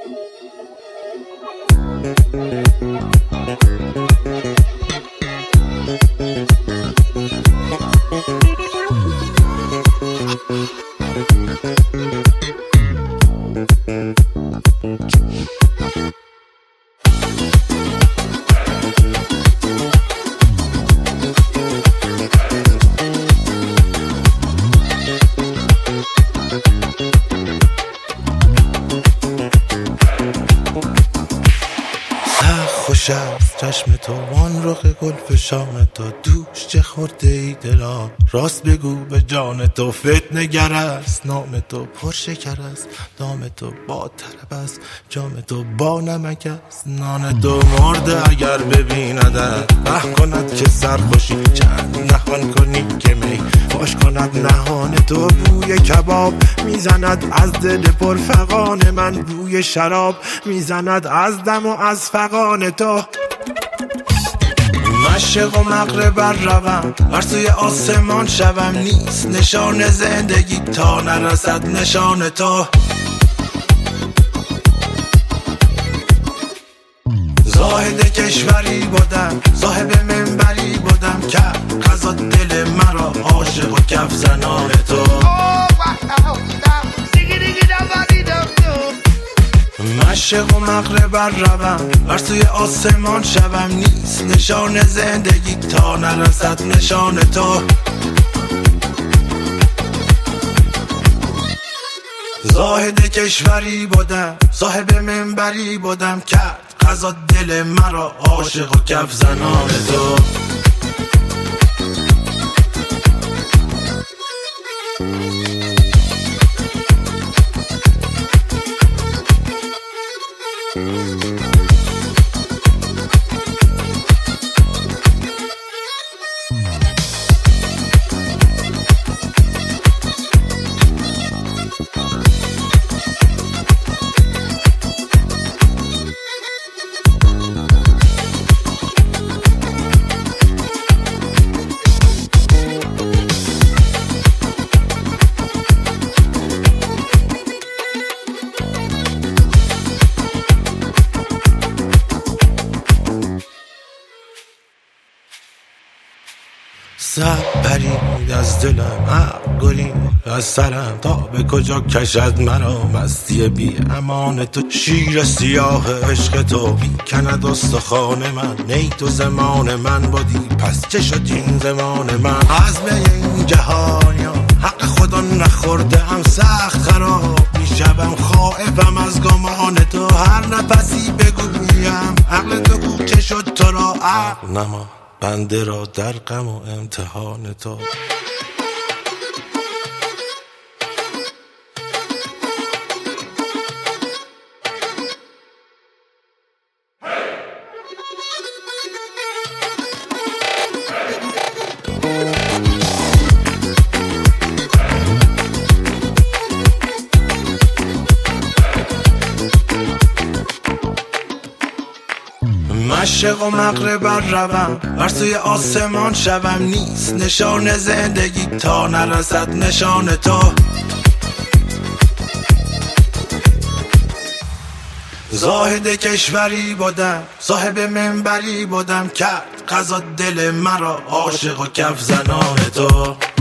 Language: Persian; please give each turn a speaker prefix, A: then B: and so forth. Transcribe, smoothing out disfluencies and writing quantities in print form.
A: خوش است چشم تو وان رخ گل فشان تو، دوش چه خورده ای دلان راست بگو به جان تو. فتنه گر است نام تو، پرشکر است دام تو، با طرب است جام تو، با نمک است نان تو. مرده اگر ببیندت به کند که سرخوشی، چند نهان کنی که می فاش کند نهان تو. بوی کباب میزند از دل پرفغان من، بوی شراب میزند از دم و از فغان تو. مشرق و مغرب بر روم، بر سوی آسمان شوم، نیست نشان زندگی تا نرسد نشان تو. زاهد کشوری بودم، صاحب منبری بودم، که قضا دل مرا عاشق و کف زنان تو. مشرق و مغرب بر روم، بر سوی آسمان شوم، نیست نشان زندگی تا نرسد نشان تو. زاهد کشوری بودم، صاحب منبری بودم، کرد قضا دل مرا عاشق و کف زنان تو. سب پرید از دلم، عقل گلید از سرم، تا به کجا کشد مرا مستی بی امان تو. شیر سیاه عشق تو میکند استخوان من، نی تو زمان من بودی پس چه شد این زمان من. عزم این جهانیان حق خدا نخورده هم، سخت خراب میشم خائفم از گمان تو. هر نفسی بگویم عقل تو گو چه شد تو را، عقل نما بنده را در غم و امتحان تو. مشرق و مغرب بر روم، بر سوی آسمان شوم، نیست نشان زندگی تا نرسد نشان تو. زاهد کشوری بودم، صاحب منبری بودم، کرد قضا دل مرا عاشق و کف زنان تو.